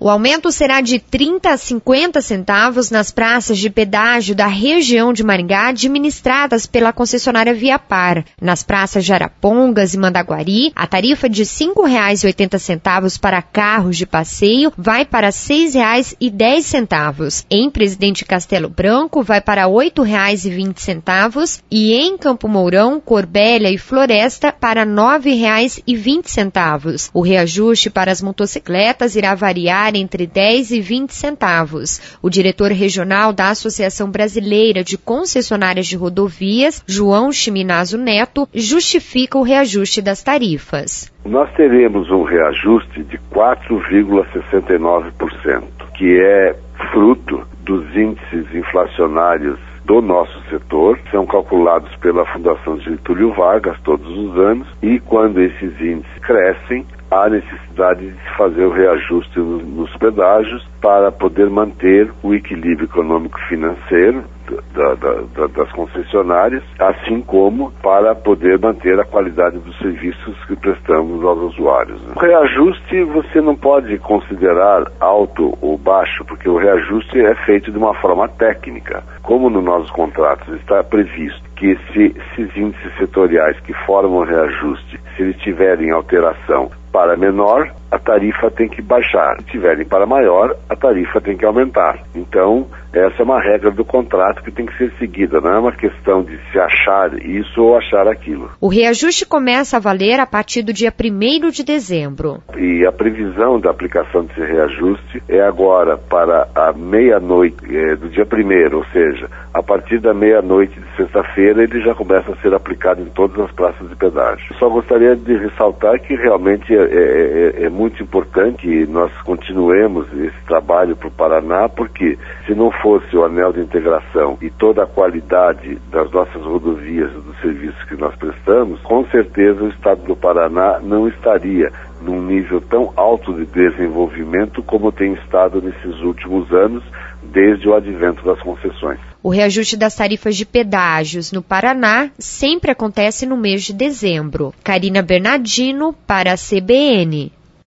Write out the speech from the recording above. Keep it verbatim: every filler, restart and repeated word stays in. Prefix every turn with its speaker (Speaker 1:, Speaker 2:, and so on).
Speaker 1: O aumento será de trinta a cinquenta centavos nas praças de pedágio da região de Maringá administradas pela concessionária Viapar. Nas praças de Arapongas e Mandaguari, a tarifa de cinco reais e oitenta centavos para carros de passeio vai para seis reais e dez centavos. Em Presidente Castelo Branco vai para oito reais e vinte centavos e em Campo Mourão, Corbélia e Floresta para nove reais e vinte centavos. O reajuste para as motocicletas irá variar entre dez e vinte centavos. O diretor regional da Associação Brasileira de Concessionárias de Rodovias, João Chiminazo Neto, justifica o reajuste das tarifas.
Speaker 2: Nós teremos um reajuste de quatro vírgula sessenta e nove por cento, que é fruto dos índices inflacionários do nosso setor, são calculados pela Fundação Getúlio Vargas todos os anos, e quando esses índices crescem, há necessidade de se fazer o reajuste nos pedágios para poder manter o equilíbrio econômico-financeiro da, da, da, das concessionárias, assim como para poder manter a qualidade dos serviços que prestamos aos usuários. O reajuste você não pode considerar alto ou baixo, porque o reajuste é feito de uma forma técnica. Como nos nossos contratos está previsto que se esses índices setoriais que formam o reajuste, se eles tiverem alteração para menor, a tarifa tem que baixar. Se tiverem para maior, a tarifa tem que aumentar. Então, essa é uma regra do contrato que tem que ser seguida. Não é uma questão de se achar isso ou achar aquilo.
Speaker 1: O reajuste começa a valer a partir do dia primeiro de dezembro.
Speaker 2: E a previsão da aplicação desse reajuste é agora para a meia-noite é, do dia primeiro, ou seja, a partir da meia-noite de sexta-feira ele já começa a ser aplicado em todas as praças de pedágio. Só gostaria de ressaltar que realmente é, é, é muito importante que nós continuemos esse trabalho para o Paraná, porque se não fosse o anel de integração e toda a qualidade das nossas rodovias e dos serviços que nós prestamos, com certeza o estado do Paraná não estaria num nível tão alto de desenvolvimento como tem estado nesses últimos anos, desde o advento das concessões.
Speaker 1: O reajuste das tarifas de pedágios no Paraná sempre acontece no mês de dezembro. Karina Bernardino para a C B N.